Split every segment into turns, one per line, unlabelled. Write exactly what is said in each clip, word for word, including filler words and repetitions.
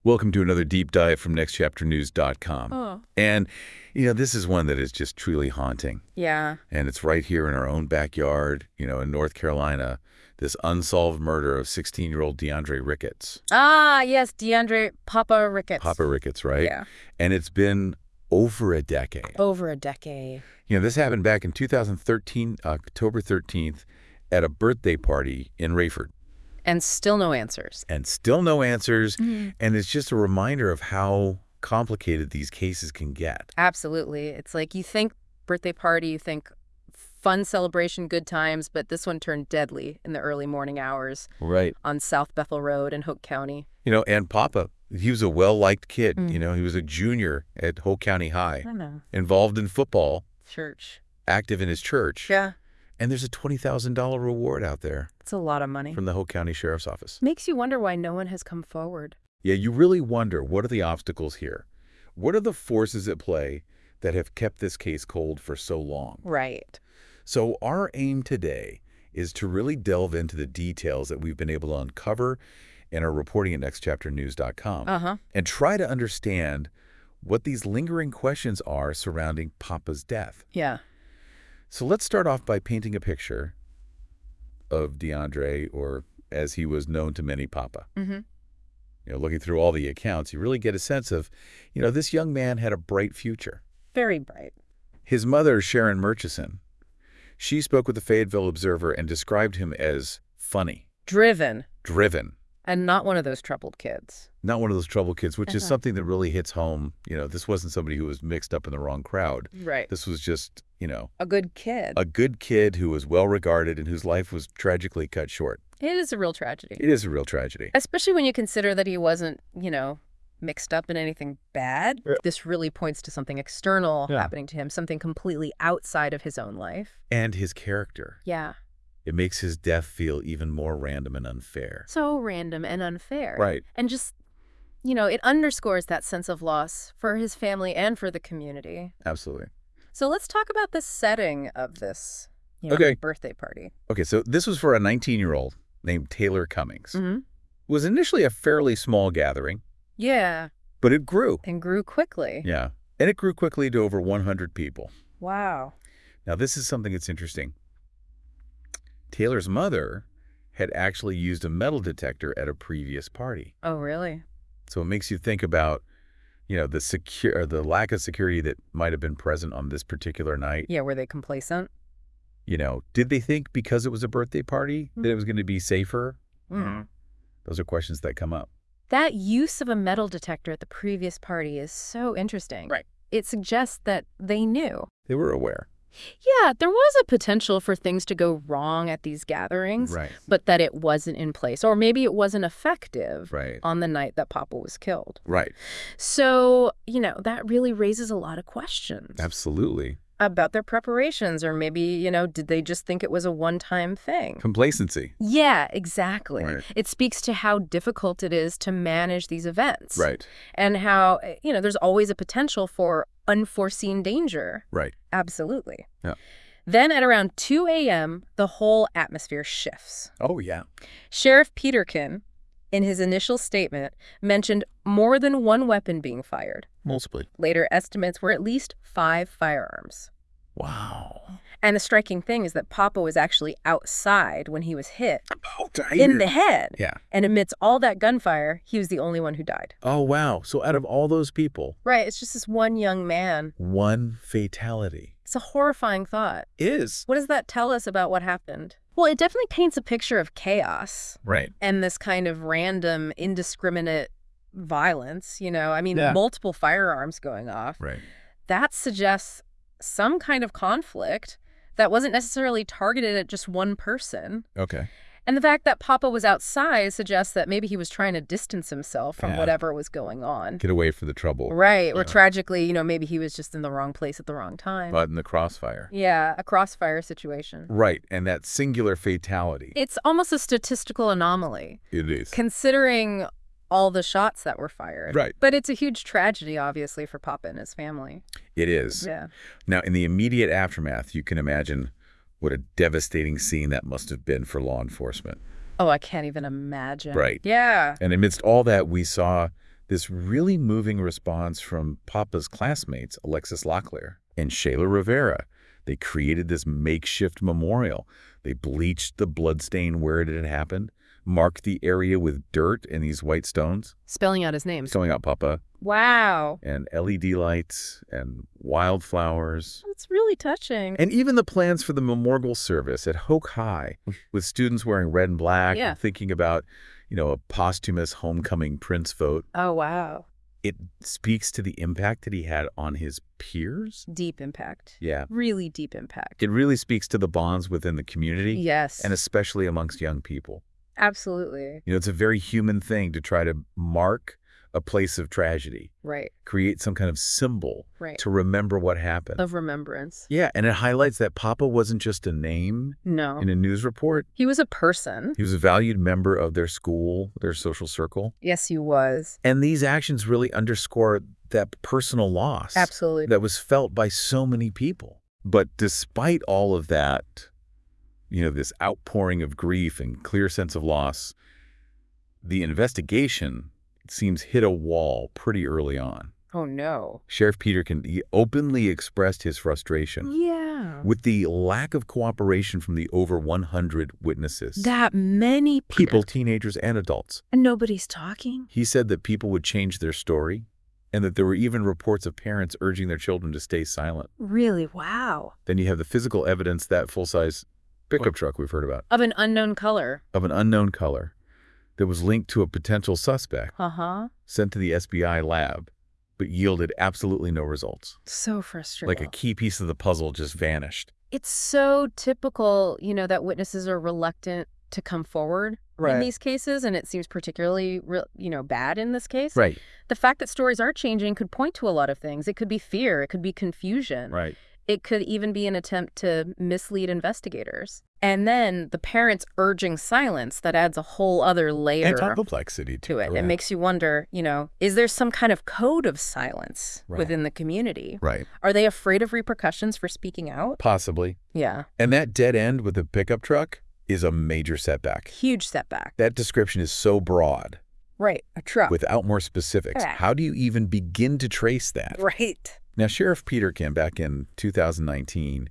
Welcome to another deep dive from next chapter news dot com.
Oh.
And, you know, this is one that is just truly haunting.
Yeah.
And it's right here in our own backyard, you know, in North Carolina, this unsolved murder of sixteen-year-old DeAndre Ricketts.
Ah, yes, DeAndre Papa Ricketts.
Papa Ricketts, right?
Yeah.
And it's been over a decade.
Over a decade.
You know, this happened back in two thousand thirteen, October thirteenth, at a birthday party in Rayford.
And still no answers.
And still no answers.
Mm-hmm.
And it's just a reminder of how complicated these cases can get.
Absolutely. It's like you think birthday party, you think fun celebration, good times, but this one turned deadly in the early morning hours.
Right.
On South Bethel Road in Hoke County.
You know, and Papa, he was a well-liked kid.
Mm.
You know, he was a junior at Hoke County High.
I know.
Involved in football.
Church.
Active in his church.
Yeah.
And there's a twenty thousand dollar reward out there.
It's a lot of money.
From the Hoke County Sheriff's Office.
Makes you wonder why no one has come forward.
Yeah, you really wonder, what are the obstacles here? What are the forces at play that have kept this case cold for so long?
Right.
So our aim today is to really delve into the details that we've been able to uncover in our reporting at next chapter news dot com.
Uh-huh.
And try to understand what these lingering questions are surrounding Papa's death.
Yeah.
So let's start off by painting a picture of DeAndre, or as he was known to many, Papa.
Mm-hmm.
You know, looking through all the accounts, you really get a sense of, you know, this young man had a bright future.
Very bright.
His mother, Sharon Murchison, she spoke with the Fayetteville Observer and described him as funny.
Driven.
Driven.
And not one of those troubled kids.
Not one of those troubled kids, which is
Uh-huh.
something that really hits home. You know, this wasn't somebody who was mixed up in the wrong crowd.
Right.
This was just, you know,
A good kid.
a good kid who was well-regarded and whose life was tragically cut short.
It is a real tragedy.
It is a real tragedy.
Especially when you consider that he wasn't, you know, mixed up in anything bad.
Yeah.
This really points to something external
Yeah.
happening to him, something completely outside of his own life.
And his character.
Yeah.
It makes his death feel even more random and unfair.
So random and unfair.
Right.
And just, you know, it underscores that sense of loss for his family and for the community.
Absolutely.
So let's talk about the setting of this, you know,
Okay.
birthday party.
Okay, so this was for a nineteen-year-old named Taylor Cummings.
Mm-hmm.
It was initially a fairly small gathering,
Yeah.
but it grew.
And grew quickly.
Yeah. And it grew quickly to over one hundred people.
Wow.
Now, this is something that's interesting. Taylor's mother had actually used a metal detector at a previous party.
Oh, really?
So it makes you think about, you know, the secure, the lack of security that might have been present on this particular night.
Yeah, were they complacent?
You know, did they think because it was a birthday party that it was going to be safer?
Mm-hmm.
Those are questions that come up.
That use of a metal detector at the previous party is so interesting.
Right.
It suggests that they knew.
They were aware.
Yeah, there was a potential for things to go wrong at these gatherings,
Right.
but that it wasn't in place, or maybe it wasn't effective
Right.
on the night that Papa was killed.
Right.
So, you know, that really raises a lot of questions
Absolutely.
about their preparations, or maybe, you know, did they just think it was a one-time thing?
Complacency.
Yeah, exactly.
Right.
It speaks to how difficult it is to manage these events.
Right.
And how, you know, there's always a potential for unforeseen danger.
Right.
Absolutely.
Yeah.
Then at around two a m, the whole atmosphere shifts.
Oh, yeah.
Sheriff Peterkin, in his initial statement, mentioned more than one weapon being fired.
Multiply.
Later estimates were at least five firearms.
Wow.
And the striking thing is that Papa was actually outside when he was hit
Oh,
in the head.
Yeah.
And amidst all that gunfire, he was the only one who died.
Oh, wow. So out of all those people,
Right, it's just this one young man.
one fatality.
It's a horrifying thought.
Is.
What does that tell us about what happened? Well, it definitely paints a picture of chaos
Right.
and this kind of random, indiscriminate violence. You know, I mean,
Yeah.
multiple firearms going off.
Right.
That suggests some kind of conflict that wasn't necessarily targeted at just one person.
Okay.
And the fact that Papa was outside suggests that maybe he was trying to distance himself from
Yeah.
whatever was going on.
Get away from the trouble.
Right. Or
Yeah.
tragically, you know, maybe he was just in the wrong place at the wrong time.
But in the crossfire.
Yeah, a crossfire situation.
Right. And that singular fatality.
It's almost a statistical anomaly,
It is.
considering all the shots that were fired.
Right.
But it's a huge tragedy, obviously, for Papa and his family.
It is.
Yeah.
Now, in the immediate aftermath, you can imagine what a devastating scene that must have been for law enforcement.
Oh, I can't even imagine.
Right.
Yeah.
And amidst all that, we saw this really moving response from Papa's classmates, Alexis Locklear and Shayla Rivera. They created this makeshift memorial. They bleached the bloodstain where it had happened, marked the area with dirt and these white stones.
Spelling out his name.
Spelling out Papa.
Wow.
And L E D lights and wildflowers.
That's really touching.
And even the plans for the memorial service at Hoke High with students wearing red and black
Yeah.
and thinking about, you know, a posthumous homecoming Prince vote.
Oh, wow.
It speaks to the impact that he had on his peers.
Deep impact.
Yeah.
Really deep impact.
It really speaks to the bonds within the community.
Yes.
And especially amongst young people.
Absolutely.
You know, it's a very human thing to try to mark a place of tragedy.
Right.
Create some kind of symbol
Right.
to remember what happened.
Of remembrance.
Yeah, and it highlights that Papa wasn't just a name
No.
in a news report.
He was a person.
He was a valued member of their school, their social circle.
Yes, he was.
And these actions really underscore that personal loss.
Absolutely.
That was felt by so many people. But despite all of that, you know, this outpouring of grief and clear sense of loss, the investigation seems hit a wall pretty early on.
Oh, no.
Sheriff Peterkin he openly expressed his frustration
Yeah.
with the lack of cooperation from the over one hundred witnesses.
That many people.
People, teenagers and adults.
And nobody's talking?
He said that people would change their story and that there were even reports of parents urging their children to stay silent.
Really? Wow.
Then you have the physical evidence, that full-size pickup truck we've heard about,
Of an unknown color.
of an unknown color that was linked to a potential suspect,
Uh-huh.
sent to the S B I lab, but yielded absolutely no results.
So frustrating.
Like a key piece of the puzzle just vanished.
It's so typical, you know, that witnesses are reluctant to come forward in these cases, and it seems particularly, re- you know, bad in this case.
Right,
The fact that stories are changing could point to a lot of things. It could be fear. It could be confusion.
right.
It could even be an attempt to mislead investigators. And then the parents urging silence, that adds a whole other layer
And complexity
to it. It
correct.
makes you wonder, you know, is there some kind of code of silence
Right.
within the community?
Right,
Are they afraid of repercussions for speaking out?
possibly.
Yeah.
And that dead end with the pickup truck is a major setback.
Huge setback.
That description is so broad,
Right. A truck.
without more specifics.
Correct.
How do you even begin to trace that?
Right.
Now, Sheriff Peterkin, back in two thousand nineteen,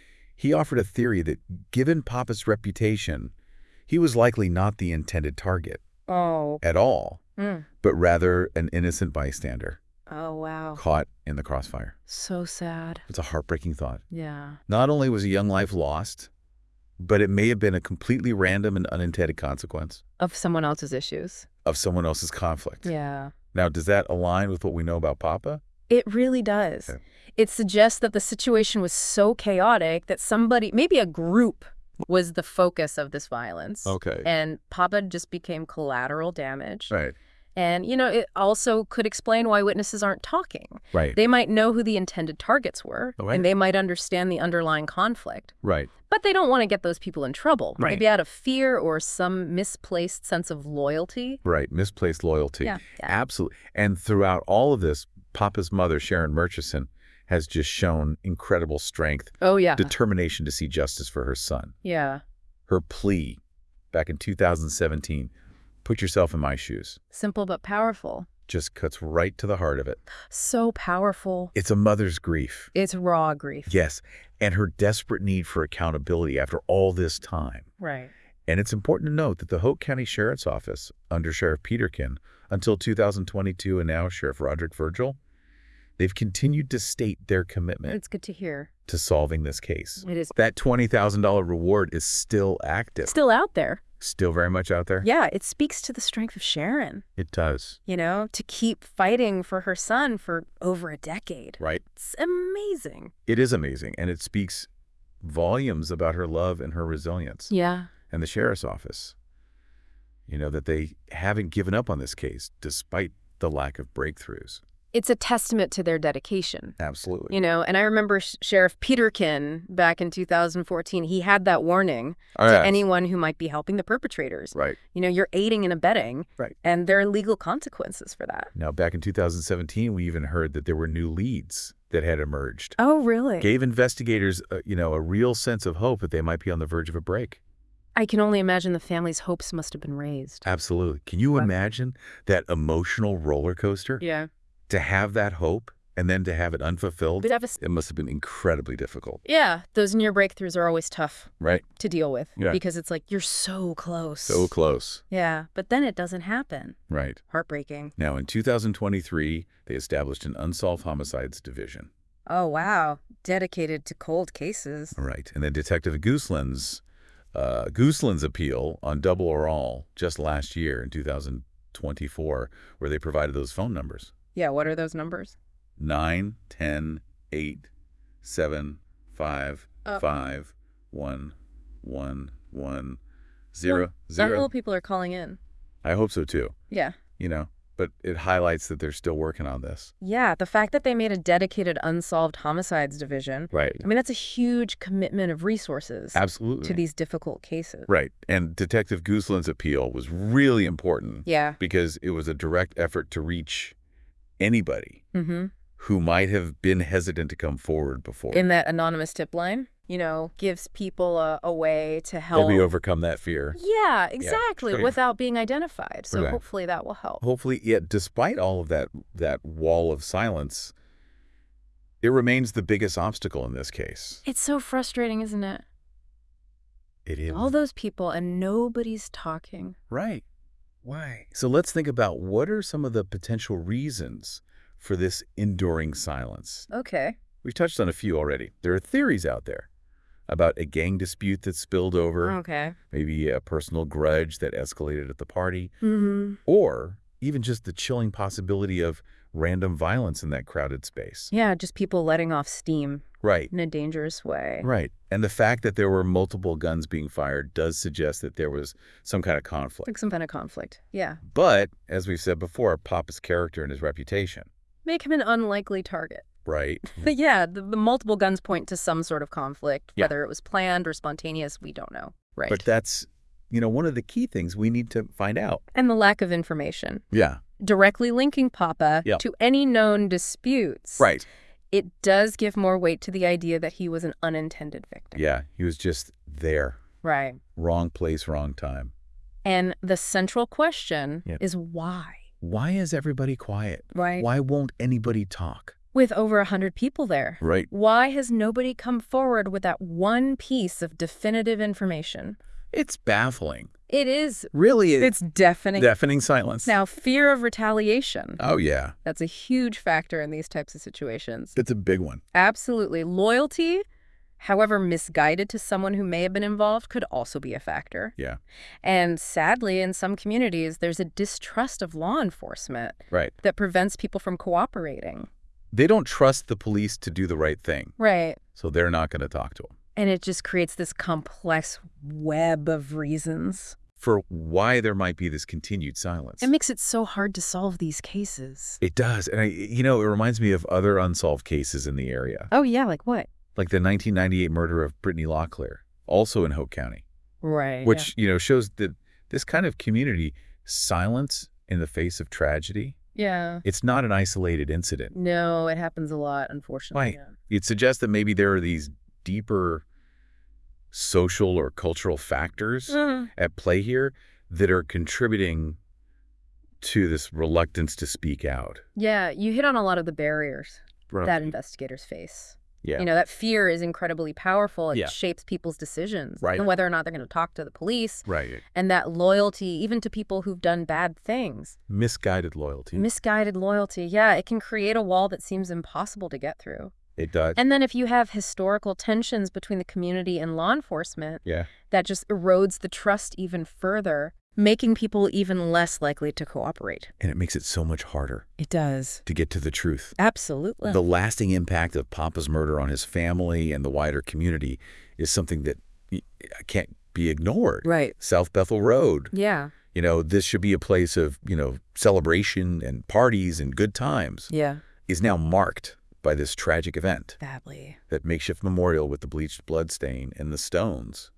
he offered a theory that, given Papa's reputation, he was likely not the intended target
Oh.
at all,
Mm.
but rather an innocent bystander
Oh, wow.
caught in the crossfire.
So sad.
It's a heartbreaking thought.
Yeah.
Not only was a young life lost, but it may have been a completely random and unintended consequence
Of someone else's issues.
of someone else's conflict.
Yeah.
Now, does that align with what we know about Papa?
It really does.
Okay.
It suggests that the situation was so chaotic that somebody, maybe a group, was the focus of this violence.
Okay.
And Papa just became collateral damage.
Right,
And, you know, it also could explain why witnesses aren't talking.
right,
They might know who the intended targets were,
Right.
and they might understand the underlying conflict.
right.
But they don't want to get those people in trouble.
Right.
Maybe out of fear or some misplaced sense of loyalty.
Right, misplaced loyalty.
Yeah, yeah.
Absolutely. And throughout all of this, Papa's mother, Sharon Murchison, has just shown incredible strength,
Oh, yeah.
determination to see justice for her son.
Yeah.
Her plea back in two thousand seventeen, put yourself in my shoes,
Simple but powerful.
just cuts right to the heart of it.
So powerful.
It's a mother's grief.
It's raw grief.
Yes, and her desperate need for accountability after all this time.
Right.
And it's important to note that the Hoke County Sheriff's Office, under Sheriff Peterkin, until two thousand twenty-two and now Sheriff Roderick Virgil, they've continued to state their commitment
It's good to hear.
to solving this case.
It is
That twenty thousand dollar reward is still active,
still out there.
still very much out there.
Yeah, it speaks to the strength of Sharon,
It does,
you know, to keep fighting for her son for over a decade.
right?
It's amazing.
It is amazing, and it speaks volumes about her love and her resilience.
Yeah.
And the Sheriff's Office, you know, that they haven't given up on this case despite the lack of breakthroughs.
It's a testament to their dedication.
Absolutely.
You know, and I remember Sh- Sheriff Peterkin back in two thousand fourteen, he had that warning
Oh,
to
yes.
anyone who might be helping the perpetrators.
Right.
You know, you're aiding and abetting,
Right.
and there are legal consequences for that.
Now, back in two thousand seventeen, we even heard that there were new leads that had emerged.
Oh, really?
Gave investigators, uh, you know, a real sense of hope that they might be on the verge of a break.
I can only imagine the family's hopes must have been raised.
Absolutely. Can you
But-
imagine that emotional roller coaster?
Yeah.
To have that hope and then to have it unfulfilled?
But have a s-
It must have been incredibly difficult.
yeah, those near breakthroughs are always tough
Right?
to deal with.
Yeah.
Because it's like, you're so close.
So close.
Yeah, but then it doesn't happen.
Right.
Heartbreaking.
Now, in two thousand twenty-three, they established an Unsolved Homicides Division.
Oh, wow. Dedicated to cold cases.
Right. And then Detective Gooseland's, uh, Gooseland's appeal on Double or All just last year in two thousand twenty-four, where they provided those phone numbers.
Yeah, what are those numbers?
nine, ten, eight, seven, five,
Uh.
five, one, one, one, zero,
Several
zero.
people are calling in.
I hope so too,
Yeah.
you know, but it highlights that they're still working on this.
Yeah, the fact that they made a dedicated unsolved homicides division,
Right.
I mean, that's a huge commitment of resources
Absolutely.
to these difficult cases.
Right. And Detective Gooseland's appeal was really important
Yeah.
because it was a direct effort to reach anybody
Mm-hmm.
who might have been hesitant to come forward before.
In that anonymous tip line, you know, gives people a, a way to help.
Help me overcome that fear.
Yeah, exactly,
sure.
without being identified. So
Right.
hopefully that will help.
Hopefully, yet despite all of that that wall of silence, it remains the biggest obstacle in this case.
It's so frustrating, isn't it?
It is.
All those people and nobody's talking.
Right. Why? So let's think about what are some of the potential reasons for this enduring silence.
Okay.
We've touched on a few already. There are theories out there about a gang dispute that spilled over,
Okay.
maybe a personal grudge that escalated at the party,
Mm-hmm.
or even just the chilling possibility of random violence in that crowded space.
Yeah, just people letting off steam
Right.
in a dangerous way.
Right. And the fact that there were multiple guns being fired does suggest that there was some kind of conflict.
Like some kind of conflict. Yeah.
But, as we've said before, Papa's character and his reputation.
Make him an unlikely target.
Right.
But yeah, the, the multiple guns point to some sort of conflict.
Yeah.
Whether it was planned or spontaneous, we don't know. Right.
But that's, you know, one of the key things we need to find out.
And the lack of information.
Yeah.
Directly linking Papa
Yep.
to any known disputes.
Right.
It does give more weight to the idea that he was an unintended victim.
Yeah. He was just there.
Right.
Wrong place, wrong time.
And the central question
Yep.
is why?
Why is everybody quiet?
Right.
Why won't anybody talk?
With over a hundred people there.
Right.
Why has nobody come forward with that one piece of definitive information?
It's baffling.
It is.
Really,
It's deafening.
deafening silence.
Now, fear of retaliation.
Oh, yeah.
That's a huge factor in these types of situations.
It's a big one.
Absolutely. Loyalty, however misguided to someone who may have been involved, could also be a factor.
Yeah.
And sadly, in some communities, there's a distrust of law enforcement
Right.
that prevents people from cooperating.
They don't trust the police to do the right thing,
Right.
so they're not going to talk to them.
And it just creates this complex web of reasons.
For why there might be this continued silence.
It makes it so hard to solve these cases.
It does. And, I, you know, it reminds me of other unsolved cases in the area,
Oh, yeah, like what?
like the nineteen ninety-eight murder of Brittany Locklear, also in Hope County,
Right.
which, you know, shows that this kind of community, silence in the face of tragedy,
Yeah.
it's not an isolated incident.
No, it happens a lot, unfortunately.
Right. It suggests that maybe there are these deeper social or cultural factors
Yeah.
at play here that are contributing to this reluctance to speak out.
Yeah, you hit on a lot of the barriers
Right.
that investigators face.
Yeah.
You know, that fear is incredibly powerful. It
Yeah.
shapes people's decisions.
Right.
And whether or not they're going to talk to the police.
Right.
And that loyalty, even to people who've done bad things.
Misguided loyalty.
Misguided loyalty. Yeah, it can create a wall that seems impossible to get through.
It does.
And then if you have historical tensions between the community and law enforcement,
yeah.
that just erodes the trust even further, making people even less likely to cooperate.
And it makes it so much harder
It does.
to get to the truth.
Absolutely.
The lasting impact of Papa's murder on his family and the wider community is something that y- can't be ignored.
Right.
South Bethel Road.
Yeah.
You know, this should be a place of, you know, celebration and parties and good times.
Yeah.
Is now marked by this tragic event.
Badly.
That makeshift memorial with the bleached blood stain and the stones.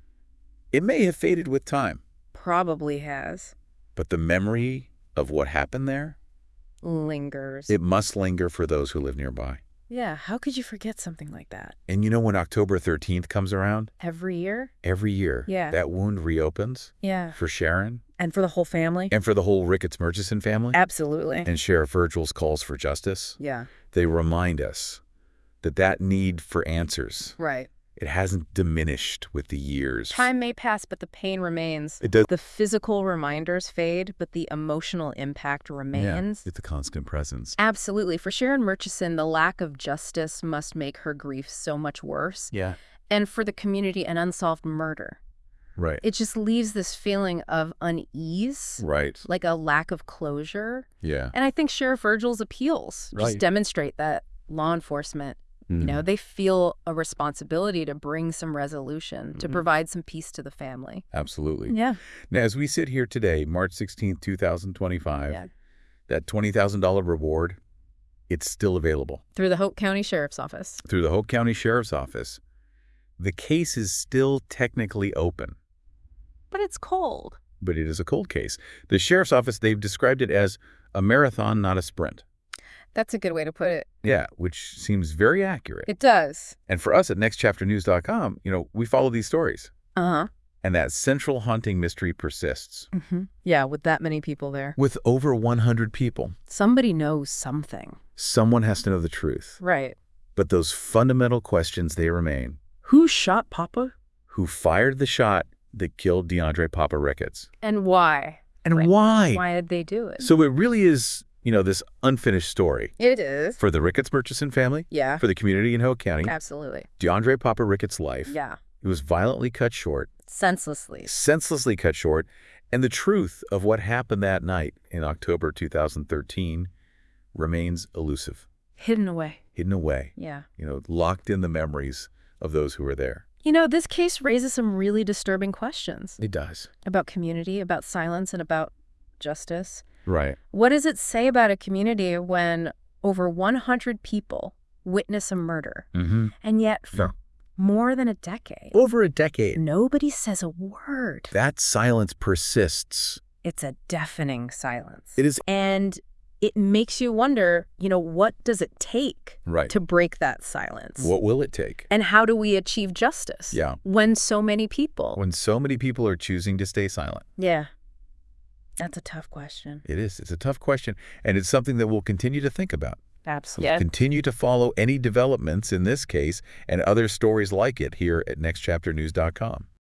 It may have faded with time,
Probably has.
but the memory of what happened there,
Lingers.
it must linger for those who live nearby.
Yeah, how could you forget something like that?
And you know when October thirteenth comes around?
Every year?
Every year.
Yeah.
That wound reopens.
Yeah.
For Sharon.
And for the whole family?
And for the whole Ricketts Murchison family.
Absolutely.
And Sheriff Virgil's calls for justice.
Yeah.
They remind us that that need for answers.
Right.
It hasn't diminished with the years.
Time may pass, but the pain remains.
It does.
The physical reminders fade, but the emotional impact remains.
Yeah, it's a constant presence.
Absolutely. For Sharon Murchison, the lack of justice must make her grief so much worse.
Yeah.
And for the community, an unsolved murder.
Right.
It just leaves this feeling of unease.
Right.
Like a lack of closure.
Yeah.
And I think Sheriff Virgil's appeals
Right.
just demonstrate that law enforcement, you know, they feel a responsibility to bring some resolution, mm-hmm. to provide some peace to the family.
Absolutely.
Yeah.
Now, as we sit here today, March sixteenth, two thousand twenty-five,
yeah.
that twenty thousand dollar reward, it's still available.
Through the Hope County Sheriff's Office.
Through the Hope County Sheriff's Office. The case is still technically open.
But it's cold.
But it is a cold case. The Sheriff's Office, they've described it as a marathon, not a sprint.
That's a good way to put it.
Yeah, which seems very accurate.
It does.
And for us at next chapter news dot com, you know, we follow these stories.
Uh-huh.
And that central haunting mystery persists.
Mm-hmm. Yeah, with that many people there.
With over one hundred people.
Somebody knows something.
Someone has to know the truth.
Right.
But those fundamental questions, they remain.
Who shot Papa?
Who fired the shot that killed DeAndre Papa Ricketts?
And why?
And
like,
why?
Why did they do it?
So it really is, you know, this unfinished story.
It is.
For the Ricketts Murchison family.
Yeah.
For the community in Hope County.
Absolutely.
DeAndre Papa Ricketts' life.
Yeah.
It was violently cut short.
Senselessly.
Senselessly cut short. And the truth of what happened that night in October two thousand thirteen remains elusive.
Hidden away.
Hidden away.
Yeah.
You know, locked in the memories of those who were there.
You know, this case raises some really disturbing questions.
It does.
About community, about silence, and about justice.
Right.
What does it say about a community when over one hundred people witness a murder?
Mm-hmm.
And yet, for yeah. more than a decade.
Over a decade.
Nobody says a word.
That silence persists.
It's a deafening silence.
It is.
And it makes you wonder, you know, what does it take
right.
to break that silence?
What will it take?
And how do we achieve justice?
Yeah.
When so many people.
When so many people are choosing to stay silent.
Yeah. That's a tough question.
It is. It's a tough question. And it's something that we'll continue to think about.
Absolutely.
We'll continue to follow any developments in this case and other stories like it here at next chapter news dot com.